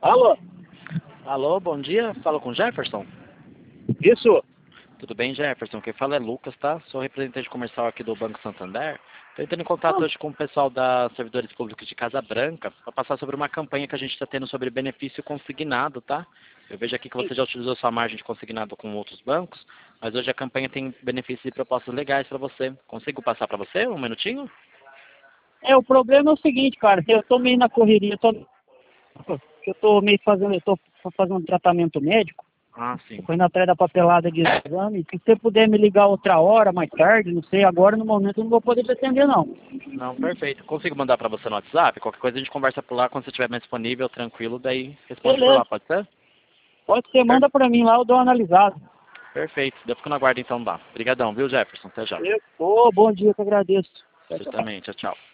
Alô? Alô, bom dia. Falo com Jefferson. Isso? Tudo bem, Jefferson? Quem fala é Lucas, tá? Sou representante comercial aqui do Banco Santander. Estou entrando em contato hoje com o pessoal da Servidores Públicos de Casa Branca para passar sobre uma campanha que a gente está tendo sobre benefício consignado, tá? Eu vejo aqui que você já utilizou sua margem de consignado com outros bancos, mas hoje a campanha tem benefícios e propostas legais para você. Consigo passar para você um minutinho? O problema é o seguinte, cara, eu tô meio na correria, eu tô meio fazendo, eu tô fazendo um tratamento médico, Ah, sim. tô indo atrás da papelada de exame, se você puder me ligar outra hora, mais tarde, não sei, agora no momento eu não vou poder te atender não. Não, perfeito. Consigo mandar para você no WhatsApp? Qualquer coisa a gente conversa por lá quando você estiver mais disponível, tranquilo, daí responde por Beleza, lá, pode ser? pode ser, manda pra mim lá, eu dou uma analisada. Perfeito. Eu fico na guarda então lá. Obrigadão, viu, Jefferson? Até já. Bom dia, que eu agradeço. Tchau, Você tchau. também. Tchau, tchau.